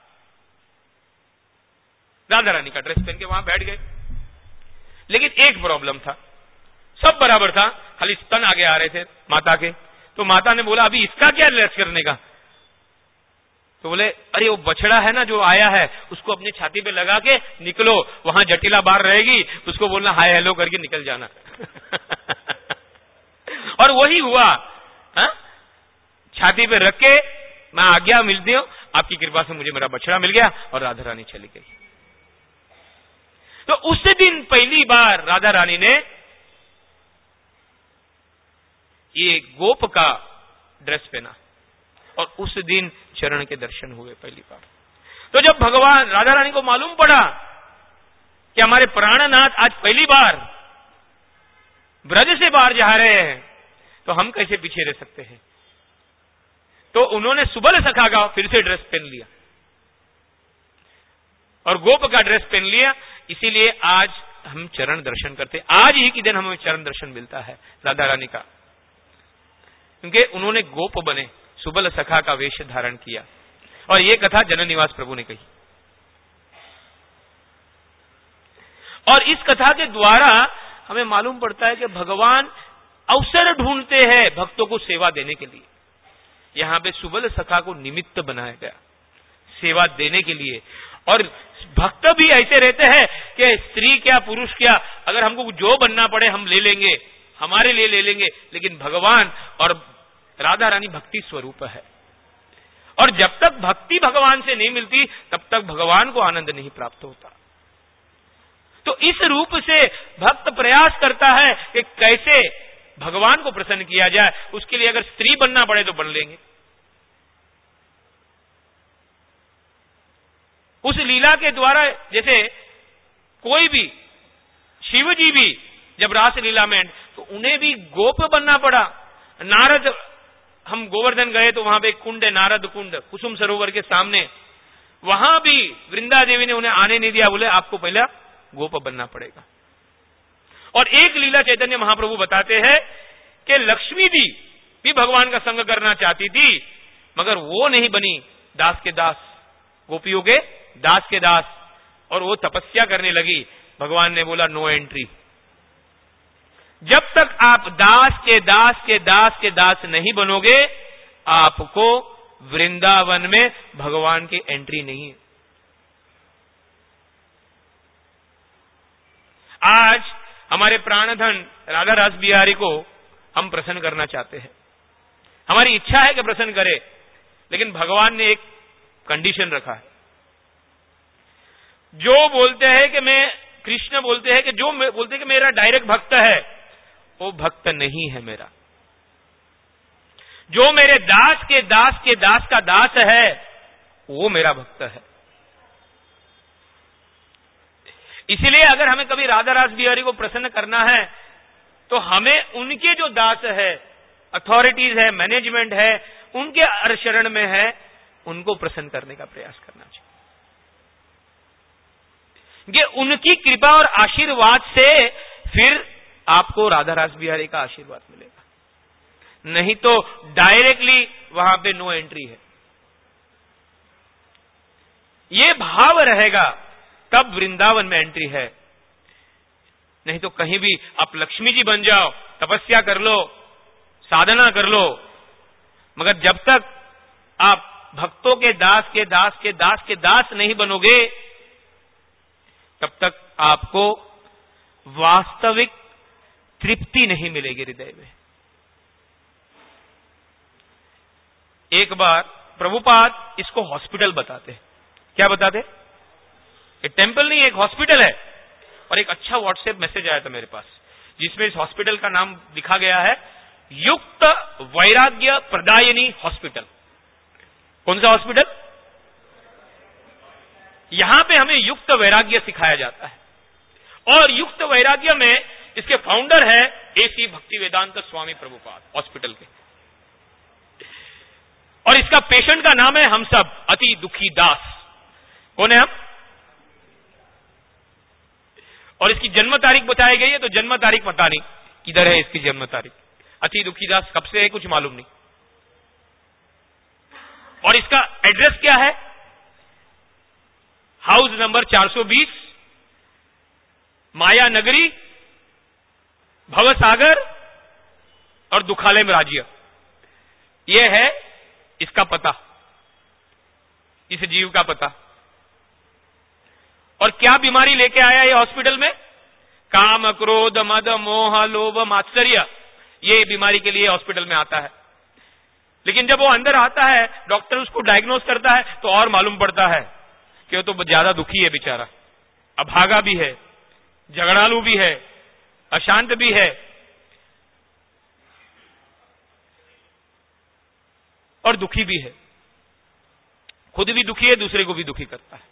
राधा रानी का ड्रेस पहन के वहां बैठ गए। लेकिन एक प्रॉब्लम था, सब बराबर था, खाली स्तन आगे आ रहे थे माता के। तो माता ने बोला अभी इसका क्या ड्रेस करने का? तो बोले अरे वो बछड़ा है ना जो आया है, उसको अपनी छाती पे लगा के निकलो, वहां जटिला बार रहेगी, उसको बोलना हाय हेलो करके निकल जाना। और वही हुआ। हा? छाती पे रख के मैं आज्ञा मिलती हूं, आपकी कृपा से मुझे मेरा बछड़ा मिल गया और राधा रानी चली गई। तो उस दिन पहली बार राधा रानी ने ये गोप का ड्रेस पहना और उस दिन चरण के दर्शन हुए पहली बार। तो जब भगवान राधा रानी को मालूम पड़ा कि हमारे प्राणनाथ आज पहली बार ब्रज से बाहर जा रहे हैं, तो हम कैसे पीछे रह सकते हैं। तो उन्होंने सुबल सखा का फिर से ड्रेस पहन लिया और गोप का ड्रेस पहन लिया। इसीलिए आज हम चरण दर्शन करते, आज ही के दिन हमें चरण दर्शन मिलता है राधा रानी का, क्योंकि उन्होंने गोप बने, सुबल सखा का वेश धारण किया। और यह कथा जनन निवास प्रभु ने कही। और इस कथा के द्वारा हमें मालूम पड़ता है कि भगवान अवसर ढूंढते हैं भक्तों को सेवा देने के लिए। यहां पे सुबल सखा को निमित्त बनाया गया सेवा देने के लिए। और भक्त भी ऐसे रहते हैं कि स्त्री क्या पुरुष क्या, अगर हमको जो बनना पड़े हम ले लेंगे, हमारे लिए ले लेंगे। लेकिन भगवान और राधा रानी भक्ति स्वरूप है, और जब तक भक्ति भगवान से नहीं मिलती तब तक भगवान को आनंद नहीं प्राप्त होता। तो इस रूप से भक्त प्रयास करता है कि कैसे भगवान को प्रसन्न किया जाए। उसके लिए अगर स्त्री बनना पड़े तो बन लेंगे। उस लीला के द्वारा जैसे कोई भी, शिव जी भी जब रास लीला में तो उन्हें भी गोप बनना पड़ा। नारद, हम गोवर्धन गए तो वहां पे एक कुंड है, नारद कुंड, कुसुम सरोवर के सामने, वहां भी वृंदा देवी ने उन्हें आने नहीं दिया, बोले आपको पहले गोप बनना पड़ेगा। और एक लीला चैतन्य महाप्रभु बताते हैं कि लक्ष्मी दी भी भगवान का संग करना चाहती थी, मगर वो नहीं बनी दास के दास, गोपियों के दास के दास, और वो तपस्या करने लगी। भगवान ने बोला नो एंट्री। जब तक आप दास के दास के दास के दास नहीं बनोगे, आपको वृंदावन में भगवान की एंट्री नहीं है। आज हमारे प्राणधन राधा रास बिहारी को हम प्रसन्न करना चाहते हैं, हमारी इच्छा है कि प्रसन्न करे, लेकिन भगवान ने एक कंडीशन रखा है। जो बोलते हैं कि मैं, कृष्ण बोलते हैं कि जो बोलते हैं कि मेरा डायरेक्ट भक्त है, वो भक्त नहीं है मेरा। जो मेरे दास के दास के दास का दास है, वो मेरा भक्त है। इसलिए अगर हमें कभी राधा रास बिहारी को प्रसन्न करना है, तो हमें उनके जो दास है, अथॉरिटीज है, मैनेजमेंट है, उनके शरण में है, उनको प्रसन्न करने का प्रयास करना चाहिए। कि उनकी कृपा और आशीर्वाद से फिर आपको राधा रास बिहारी का आशीर्वाद मिलेगा, नहीं तो डायरेक्टली वहां पे नो एंट्री है। ये भाव रहेगा तब वृंदावन में एंट्री है, नहीं तो कहीं भी आप लक्ष्मी जी बन जाओ, तपस्या कर लो, साधना कर लो, मगर जब तक आप भक्तों के दास के दास के दास के दास नहीं बनोगे, तब तक आपको वास्तविक तृप्ति नहीं मिलेगी हृदय में। एक बार प्रभुपाद इसको हॉस्पिटल बताते हैं। क्या बताते? ये टेंपल नहीं, एक हॉस्पिटल है। और एक अच्छा व्हाट्सएप मैसेज आया था मेरे पास, जिसमें इस हॉस्पिटल का नाम लिखा गया है युक्त वैराग्य प्रदायिनी हॉस्पिटल। कौन सा हॉस्पिटल? यहां पे हमें युक्त वैराग्य सिखाया जाता है, और युक्त वैराग्य में इसके फाउंडर है एसी भक्ति वेदांत स्वामी प्रभुपाद हॉस्पिटल के, और इसका पेशेंट का नाम है हम सब अति दुखी दास। कौन है हम? और इसकी जन्म तारीख बताई गई है, तो जन्म तारीख पता नहीं किधर है इसकी जन्म तारीख। अति दुखी दास कब से है कुछ मालूम नहीं। और इसका एड्रेस क्या है? हाउस नंबर 420, माया नगरी, भवसागर और दुखालय में राज्य। यह है इसका पता, इस जीव का पता। और क्या बीमारी लेके आया ये हॉस्पिटल में? काम, क्रोध, मद, मोह, लोभ, मात्सर्य, ये बीमारी के लिए हॉस्पिटल में आता है। लेकिन जब वो अंदर आता है, डॉक्टर उसको डायग्नोस करता है, तो और मालूम पड़ता है कि वो तो ज्यादा दुखी है बेचारा, अभागा भी है, झगड़ालू भी है, अशांत भी है, और दुखी भी है। खुद भी दुखी है, दूसरे को भी दुखी करता है।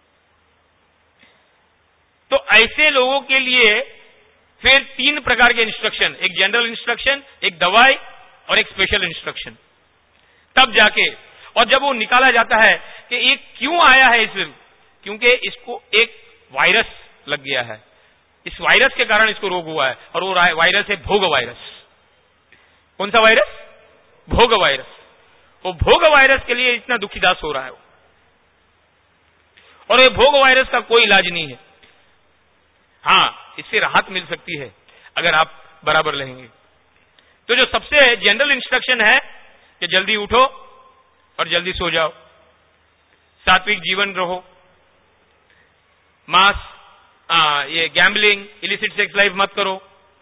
तो ऐसे लोगों के लिए फिर 3 प्रकार के इंस्ट्रक्शन, एक जनरल इंस्ट्रक्शन, एक दवाई और एक स्पेशल इंस्ट्रक्शन, तब जाके। और जब वो निकाला जाता है कि ये क्यों आया है इसमें, क्योंकि इसको एक वायरस लग गया है, इस वायरस के कारण इसको रोग हुआ है, और वो वायरस है भोग वायरस। कौन सा वायरस? भोग वायरस। वो भोग वायरस के लिए इतना दुखीदास हो रहा है। और ये भोग वायरस का कोई इलाज नहीं है। हाँ, इससे राहत मिल सकती है अगर आप बराबर रहेंगे। तो जो सबसे जनरल इंस्ट्रक्शन है कि जल्दी उठो और जल्दी सो जाओ, सात्विक जीवन रहो, मांस, ये गैम्बलिंग, इलिसिट सेक्स लाइफ मत करो,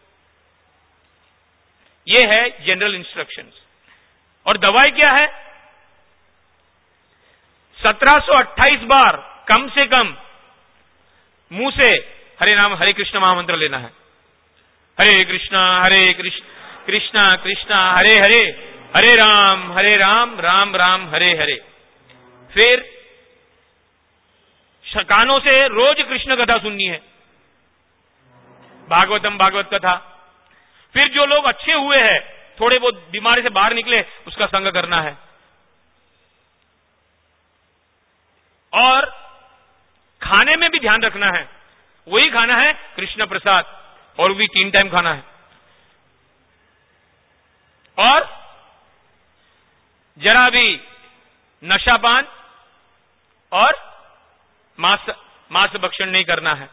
ये है जनरल इंस्ट्रक्शंस। और दवाई क्या है? 1728 बार कम से कम मुंह से हरे नाम हरे कृष्ण महामंत्र लेना है। हरे कृष्णा कृष्णा कृष्णा हरे हरे, हरे राम राम राम हरे हरे। फिर कानों से रोज कृष्ण कथा सुननी है, भागवतम भागवत कथा। फिर जो लोग अच्छे हुए हैं, थोड़े बहुत बीमारी से बाहर निकले, उसका संग करना है। और खाने में भी ध्यान रखना है, वही खाना है कृष्ण प्रसाद, और भी 3 टाइम खाना है। और जरा भी नशापान और मांस भक्षण नहीं करना है।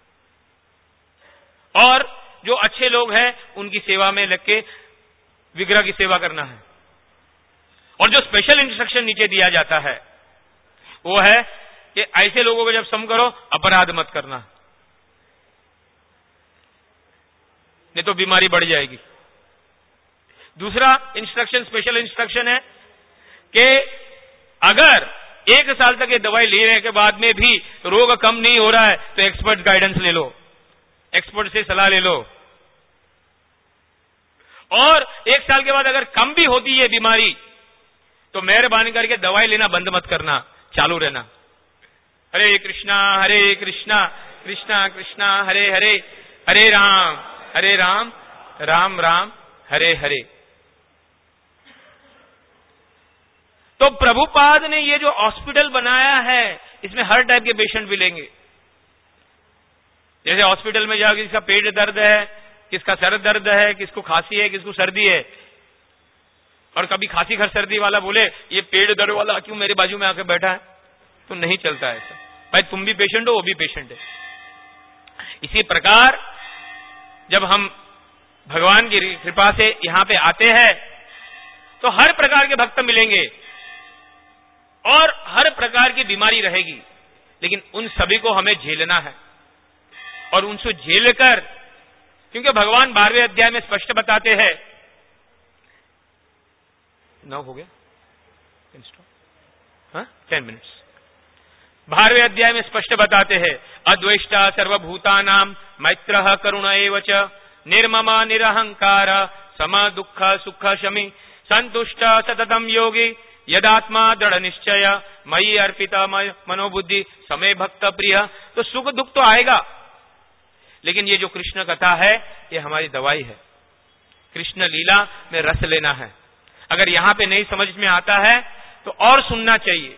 और जो अच्छे लोग हैं उनकी सेवा में लग के विग्रह की सेवा करना है। और जो स्पेशल इंस्ट्रक्शन नीचे दिया जाता है वो है कि ऐसे लोगों को जब सम करो, अपराध मत करना। नहीं तो बीमारी बढ़ जाएगी। दूसरा इंस्ट्रक्शन, स्पेशल इंस्ट्रक्शन है कि अगर 1 साल तक ये दवाई लेने के बाद में भी रोग कम नहीं हो रहा है तो एक्सपर्ट गाइडेंस ले लो, एक्सपर्ट से सलाह ले लो। और 1 साल के बाद अगर कम भी होती है बीमारी तो मेहरबानी करके दवाई लेना बंद मत करना, चालू रहना। हरे कृष्णा कृष्णा कृष्णा हरे हरे, हरे राम राम राम हरे हरे। तो प्रभुपाद ने ये जो हॉस्पिटल बनाया है इसमें हर टाइप के पेशेंट मिलेंगे। जैसे हॉस्पिटल में जाओ, किसका पेट दर्द है, किसका सर दर्द है, किसको खांसी है, किसको सर्दी है। और कभी खांसी खर सर्दी वाला बोले ये पेट दर्द वाला क्यों मेरे बाजू में आकर बैठा है, तो नहीं चलता ऐसा। भाई तुम भी पेशेंट हो, वो भी पेशेंट है। इसी प्रकार जब हम भगवान की कृपा से यहां पे आते हैं तो हर प्रकार के भक्त मिलेंगे और हर प्रकार की बीमारी रहेगी, लेकिन उन सभी को हमें झेलना है। और उनसे झेलकर, क्योंकि भगवान 12वें अध्याय में स्पष्ट बताते हैं, 9 हो गया, 10 मिनट्स। 12वें अध्याय में स्पष्ट बताते हैं, अद्वेष्टा सर्वभूतानां मैत्रः करुण एव च निर्ममा निरहंकार सम दुःख सुख शमी संतुष्ट सततम योगी यदात्मा दृढ़ निश्चय मयि अर्पिता मनोबुद्धि समय भक्त प्रिय। तो सुख दुख तो आएगा, लेकिन ये जो कृष्ण कथा है ये हमारी दवाई है। कृष्ण लीला में रस लेना है। अगर यहां पे नहीं समझ में आता है तो और सुनना चाहिए,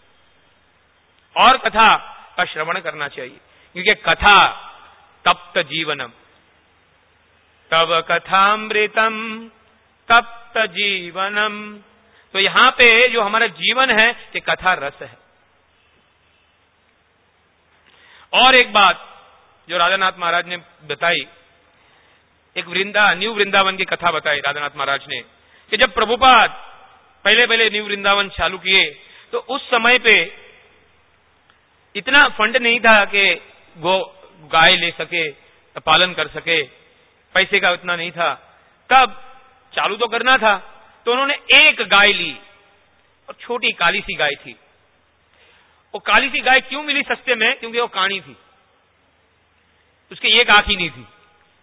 और कथा का श्रवण करना चाहिए, क्योंकि कथा तप्त जीवनम, तव कथामृतम तप्त जीवनम। तो यहां पे जो हमारा जीवन है ये कथा रस है। और एक बात जो राधानाथ महाराज ने बताई, एक न्यू वृंदावन की कथा बताई राधानाथ महाराज ने, कि जब प्रभुपाद पहले न्यू वृंदावन चालू किए तो उस समय पे इतना फंड नहीं था कि गाय ले सके, पालन कर सके, पैसे का उतना नहीं था। तब चालू तो करना था, तो उन्होंने एक गाय ली, और छोटी काली सी गाय थी। वो काली सी गाय क्यों मिली सस्ते में? क्योंकि वो काणी थी, उसकी एक आंख ही नहीं थी।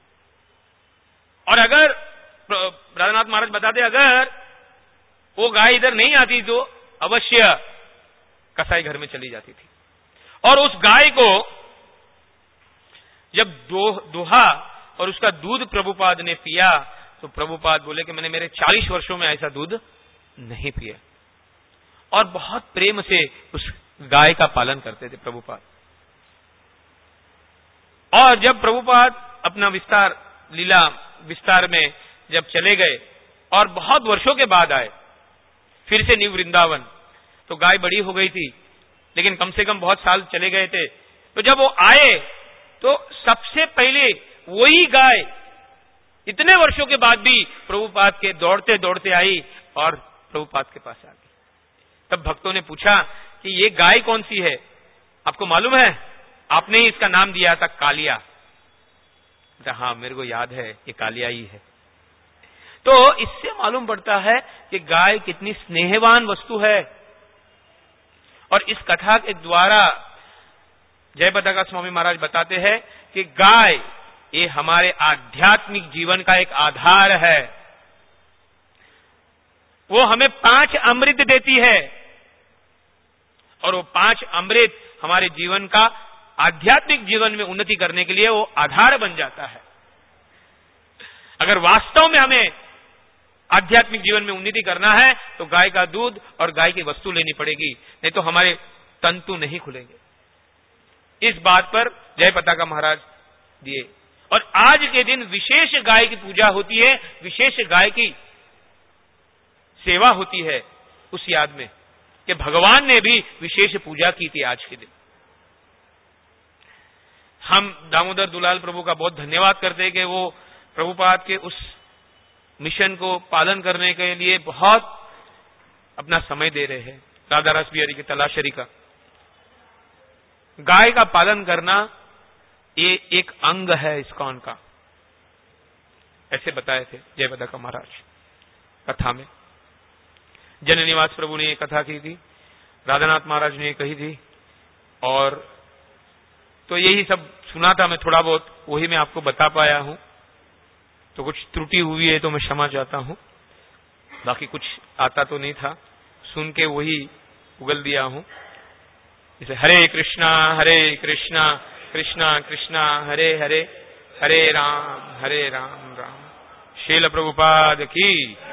और अगर राधानाथ महाराज बताते अगर वो गाय इधर नहीं आती तो अवश्य कसाई घर में चली जाती थी। और उस गाय को जब दोहा और उसका दूध प्रभुपाद ने पिया तो प्रभुपाद बोले कि मैंने मेरे 40 वर्षों में ऐसा दूध नहीं पिया। और बहुत प्रेम से उस गाय का पालन करते थे प्रभुपाद। और जब प्रभुपाद अपना विस्तार में जब चले गए और बहुत वर्षों के बाद आए फिर से न्यू वृंदावन, तो गाय बड़ी हो गई थी, लेकिन कम से कम बहुत साल चले गए थे। तो जब वो आए तो सबसे पहले वही गाय इतने वर्षों के बाद भी प्रभुपाद के दौड़ते दौड़ते आई और प्रभुपाद के पास आ गई। तब भक्तों ने पूछा कि ये गाय कौन सी है, आपको मालूम है? आपने ही इसका नाम दिया था कालिया। हाँ मेरे को याद है, ये कालिया ही है। तो इससे मालूम पड़ता है कि गाय कितनी स्नेहवान वस्तु है। और इस कथा के द्वारा जयपताका स्वामी महाराज बताते हैं कि गाय ये हमारे आध्यात्मिक जीवन का एक आधार है। वो हमें 5 अमृत देती है और वो 5 अमृत हमारे जीवन का आध्यात्मिक जीवन में उन्नति करने के लिए वो आधार बन जाता है। अगर वास्तव में हमें आध्यात्मिक जीवन में उन्नति करना है तो गाय का दूध और गाय की वस्तु लेनी पड़ेगी, नहीं तो हमारे तंतु नहीं खुलेंगे। इस बात पर जयपताका महाराज दिए। और आज के दिन विशेष गाय की पूजा होती है, विशेष गाय की सेवा होती है उस याद में कि भगवान ने भी विशेष पूजा की थी आज के दिन। हम दामोदर दुलाल प्रभु का बहुत धन्यवाद करते हैं कि वो प्रभुपाद के उस मिशन को पालन करने के लिए बहुत अपना समय दे रहे हैं। राधा रस बिहारी की तलाशरी का गाय का पालन करना ये एक अंग है इस्कॉन का। ऐसे बताए थे जयपताका महाराज कथा में। जननिवास प्रभु ने ये कथा की थी, राधानाथ महाराज ने कही थी, और तो यही सब सुना था मैं, थोड़ा बहुत वही मैं आपको बता पाया हूं। तो कुछ त्रुटि हुई है तो मैं क्षमा चाहता हूं, बाकी कुछ आता तो नहीं था, सुन के वही उगल दिया हूं। जैसे हरे कृष्णा कृष्णा कृष्णा हरे हरे, हरे राम राम राम। श्रील प्रभुपाद की